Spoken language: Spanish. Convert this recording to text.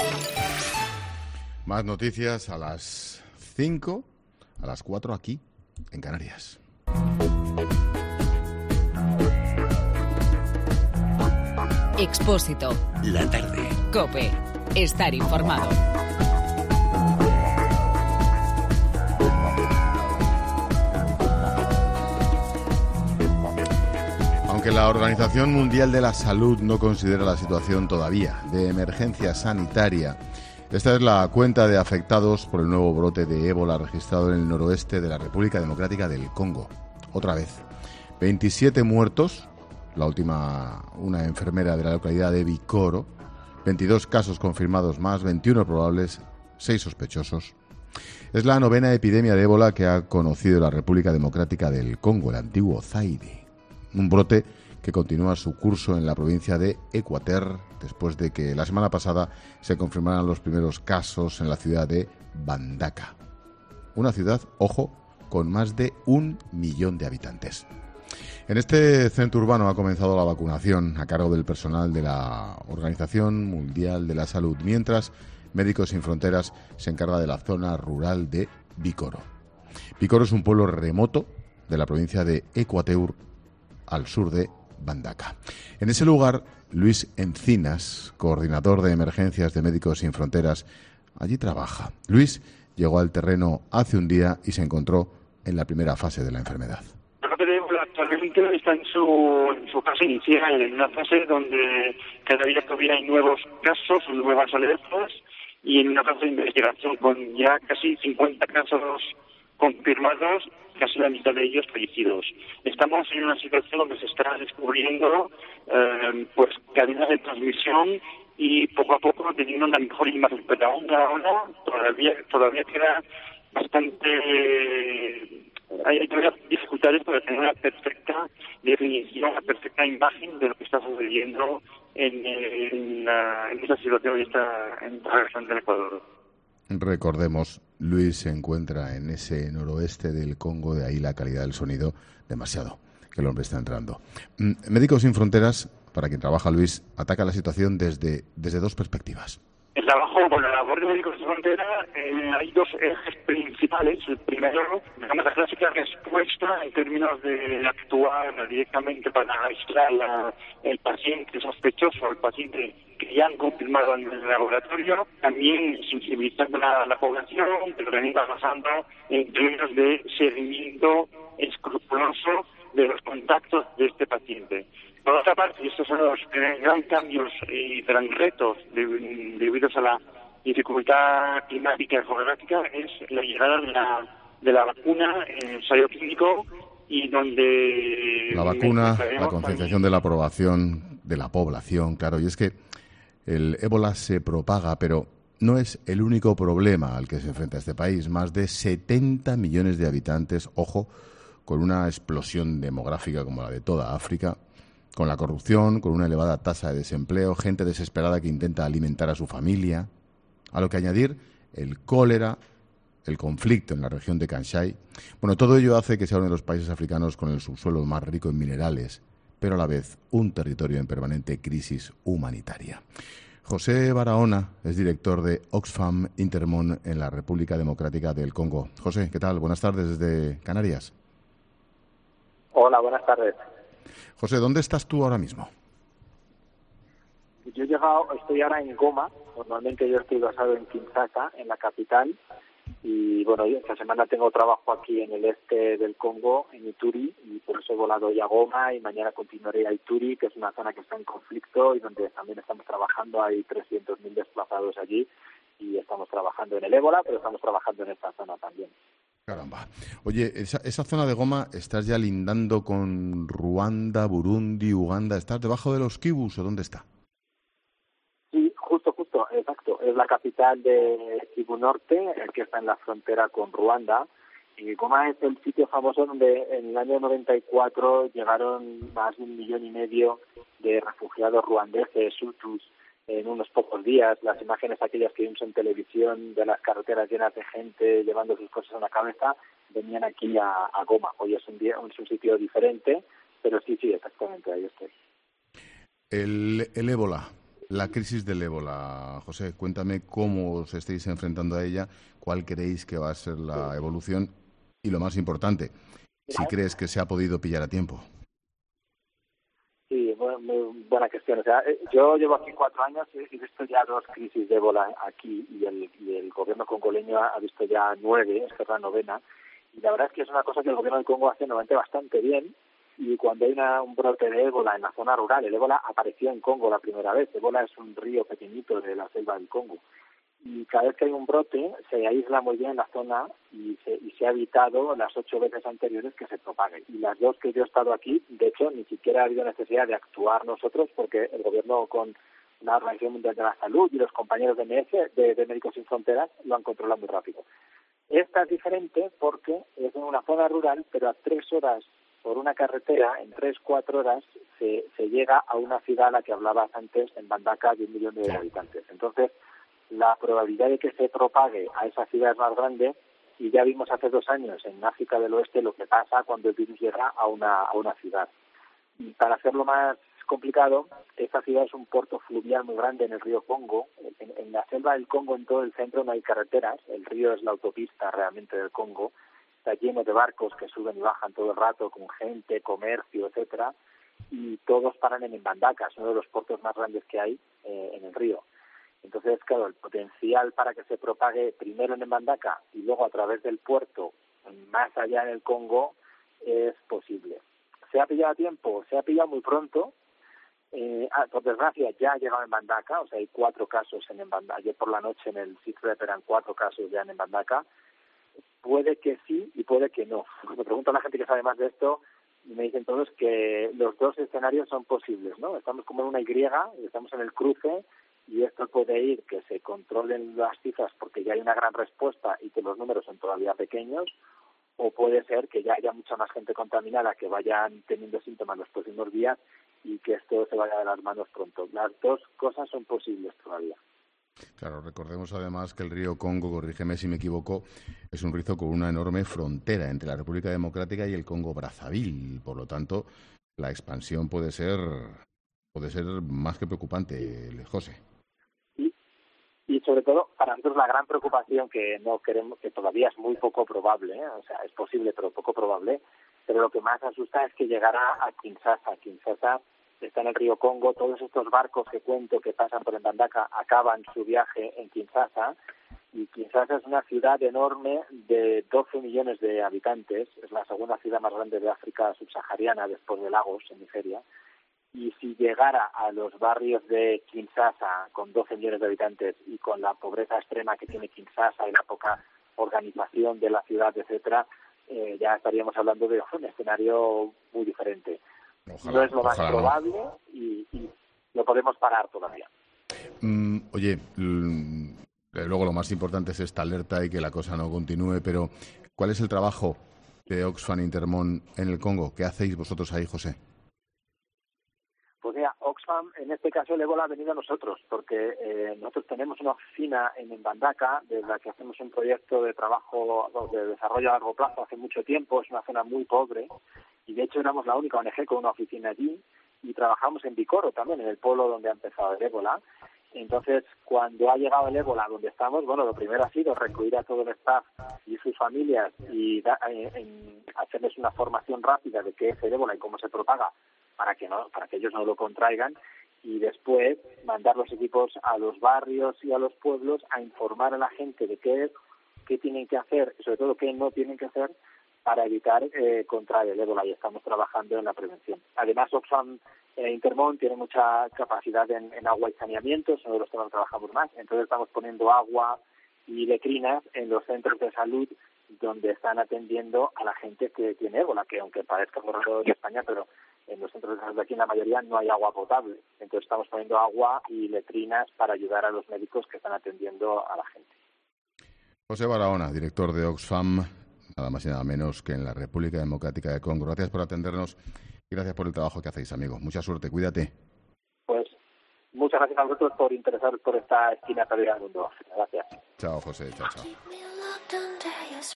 Más noticias a las 5, a las 4 aquí, en Canarias. Expósito. La tarde. COPE. Estar informado. Aunque la Organización Mundial de la Salud no considera la situación todavía de emergencia sanitaria, esta es la cuenta de afectados por el nuevo brote de ébola registrado en el noroeste de la República Democrática del Congo. Otra vez, 27 muertos, la última una enfermera de la localidad de Bikoro, 22 casos confirmados más, 21 probables, 6 sospechosos. Es la 9ª epidemia de ébola que ha conocido la República Democrática del Congo, el antiguo Zaire. Un brote que continúa su curso en la provincia de Equateur, después de que la semana pasada se confirmaran los primeros casos en la ciudad de Bandaka. Una ciudad, ojo, con más de 1 millón de habitantes. En este centro urbano ha comenzado la vacunación a cargo del personal de la Organización Mundial de la Salud, mientras Médicos Sin Fronteras se encarga de la zona rural de Bikoro. Bikoro es un pueblo remoto de la provincia de Equateur, al sur de Bandaka. En ese lugar, Luis Encinas, coordinador de emergencias de Médicos Sin Fronteras, allí trabaja. Luis llegó al terreno hace un día y se encontró en la primera fase de la enfermedad. Actualmente está en su fase inicial, en una fase donde cada día todavía hay nuevos casos, nuevas alertas, y en una fase de investigación con ya casi 50 casos confirmados, casi la mitad de ellos fallecidos. Estamos en una situación donde se está descubriendo cadenas de transmisión y poco a poco teniendo una mejor imagen, pero aún ahora todavía queda bastante... Hay todavía dificultades para tener una perfecta definición, una perfecta imagen de lo que está sucediendo en esta situación, en esta región del Ecuador. Recordemos, Luis se encuentra en ese noroeste del Congo, de ahí la calidad del sonido demasiado, que el hombre está entrando. Médicos Sin Fronteras, para quien trabaja Luis, ataca la situación desde 2 perspectivas. El trabajo con la labor de Médicos Sin Fronteras hay 2 ejes principales. El primero, digamos, la clásica respuesta en términos de actuar directamente para aislar el paciente sospechoso, el paciente que ya han confirmado en el laboratorio, también sensibilizando a la población, pero también va pasando en términos de seguimiento escrupuloso de los contactos de este paciente. Por otra parte, y estos son los grandes cambios y gran retos debidos a la dificultad climática y geográfica, es la llegada de la vacuna en ensayo clínico, y donde... La vacuna, la concienciación de la aprobación de la población, claro, y es que el ébola se propaga, pero no es el único problema al que se enfrenta este país. Más de 70 millones de habitantes, ojo, con una explosión demográfica como la de toda África, con la corrupción, con una elevada tasa de desempleo, gente desesperada que intenta alimentar a su familia, a lo que añadir el cólera, el conflicto en la región de Kansai. Bueno, todo ello hace que sea uno de los países africanos con el subsuelo más rico en minerales, pero a la vez un territorio en permanente crisis humanitaria. José Barahona es director de Oxfam Intermón en la República Democrática del Congo. José, ¿qué tal? Buenas tardes desde Canarias. Hola, buenas tardes. José, ¿dónde estás tú ahora mismo? Yo estoy ahora en Goma. Normalmente yo estoy basado en Kinshasa, en la capital. Y bueno, esta semana tengo trabajo aquí en el este del Congo, en Ituri, y por eso he volado hoy a Goma y mañana continuaré a Ituri, que es una zona que está en conflicto y donde también estamos trabajando. Hay 300.000 desplazados allí y estamos trabajando en el ébola, pero estamos trabajando en esta zona también. Caramba. Oye, esa zona de Goma, ¿estás ya lindando con Ruanda, Burundi, Uganda? ¿Estás debajo de los Kibus o dónde está? Sí, justo, exacto. Es la capital de Kivu Norte, que está en la frontera con Ruanda. Y Goma es el sitio famoso donde en el año 94 llegaron más de 1,5 millones de refugiados ruandeses, hutus, en unos pocos días. Las imágenes aquellas que vimos en televisión de las carreteras llenas de gente llevando sus cosas en la cabeza venían aquí a Goma. Hoy es un sitio diferente, pero sí, exactamente, ahí estoy. El ébola La crisis del ébola, José, cuéntame cómo os estáis enfrentando a ella, cuál creéis que va a ser la evolución y, lo más importante, si crees que se ha podido pillar a tiempo. Sí, muy buena cuestión. O sea, yo llevo aquí 4 años y he visto ya 2 crisis de ébola aquí y el gobierno congoleño ha visto ya 9, esta es la 9ª. Y la verdad es que es una cosa que el gobierno del Congo hace normalmente bastante bien. Y cuando hay un brote de ébola en la zona rural, el ébola apareció en Congo la primera vez. Ébola es un río pequeñito de la selva del Congo. Y cada vez que hay un brote, se aísla muy bien la zona y se ha evitado las 8 veces anteriores que se propague. Y las 2 que yo he estado aquí, de hecho, ni siquiera ha habido necesidad de actuar nosotros porque el gobierno con la Organización Mundial de la Salud y los compañeros de MS, de Médicos Sin Fronteras, lo han controlado muy rápido. Esta es diferente porque es en una zona rural, pero a 3 horas por una carretera, en 3-4 horas, se llega a una ciudad a la que hablabas antes, en Mbandaka, de 1 millón de habitantes. Entonces, la probabilidad de que se propague a esa ciudad es más grande y ya vimos hace 2 años en África del Oeste lo que pasa cuando el virus llega a una ciudad. Y para hacerlo más complicado, esta ciudad es un puerto fluvial muy grande en el río Congo. En la selva del Congo, en todo el centro, no hay carreteras. El río es la autopista realmente del Congo. Está lleno de barcos que suben y bajan todo el rato con gente, comercio, etcétera, y todos paran en Mbandaka, es uno de los puertos más grandes que hay en el río. Entonces, claro, el potencial para que se propague primero en Mbandaka y luego a través del puerto más allá en el Congo es posible. ¿Se ha pillado a tiempo? Se ha pillado muy pronto. Por desgracia ya ha llegado en Mbandaka, o sea, hay 4 casos en Mbandaka. Ayer por la noche en el Sitrep eran 4 casos ya en Mbandaka. Puede que sí y puede que no. Me pregunto a la gente que sabe más de esto y me dicen todos que los 2 escenarios son posibles, ¿no? Estamos como en una Y, estamos en el cruce y esto puede ir que se controlen las cifras porque ya hay una gran respuesta y que los números son todavía pequeños, o puede ser que ya haya mucha más gente contaminada que vayan teniendo síntomas los próximos días y que esto se vaya de las manos pronto. Las 2 cosas son posibles todavía. Claro, recordemos además que el río Congo, corrígeme si me equivoco, es un río con una enorme frontera entre la República Democrática y el Congo Brazzaville. Por lo tanto, la expansión puede ser más que preocupante, José. Y sobre todo, para nosotros la gran preocupación que no queremos, que todavía es muy poco probable, o sea, es posible pero poco probable, pero lo que más asusta es que llegará a Kinshasa. Kinshasa está en el río Congo, todos estos barcos que cuento que pasan por Mbandaka acaban su viaje en Kinshasa, y Kinshasa es una ciudad enorme de 12 millones de habitantes, es la segunda ciudad más grande de África subsahariana después de Lagos, en Nigeria. Y si llegara a los barrios de Kinshasa con 12 millones de habitantes y con la pobreza extrema que tiene Kinshasa y la poca organización de la ciudad, etcétera, ya estaríamos hablando de un escenario muy diferente. Ojalá, no es lo más probable no. y lo podemos parar todavía. Oye, luego lo más importante es esta alerta y que la cosa no continúe, pero ¿cuál es el trabajo de Oxfam Intermón en el Congo? ¿Qué hacéis vosotros ahí, José? Pues mira, Oxfam, en este caso el ébola ha venido a nosotros, porque nosotros tenemos una oficina en Mbandaka, desde la que hacemos un proyecto de trabajo de desarrollo a largo plazo hace mucho tiempo. Es una zona muy pobre y de hecho éramos la única ONG con una oficina allí, y trabajamos en Bikoro también, en el pueblo donde ha empezado el ébola. Entonces, cuando ha llegado el ébola donde estamos, bueno, lo primero ha sido recluir a todo el staff y sus familias y hacerles una formación rápida de qué es el ébola y cómo se propaga, para que ellos no lo contraigan, y después mandar los equipos a los barrios y a los pueblos a informar a la gente de qué es, qué tienen que hacer y sobre todo qué no tienen que hacer para evitar contraer el ébola, y estamos trabajando en la prevención. Además, Oxfam Intermón tiene mucha capacidad en agua y saneamiento, es uno de los temas que trabajamos más, entonces estamos poniendo agua y letrinas en los centros de salud donde están atendiendo a la gente que tiene ébola, que aunque parezca muy raro en España, pero en los centros de salud de aquí en la mayoría no hay agua potable. Entonces estamos poniendo agua y letrinas para ayudar a los médicos que están atendiendo a la gente. José Barahona, director de Oxfam, nada más y nada menos que en la República Democrática de Congo. Gracias por atendernos y gracias por el trabajo que hacéis, amigo. Mucha suerte, cuídate. Pues muchas gracias a vosotros por interesaros por esta esquina perdida del mundo. Gracias. Chao, José. Chao, chao.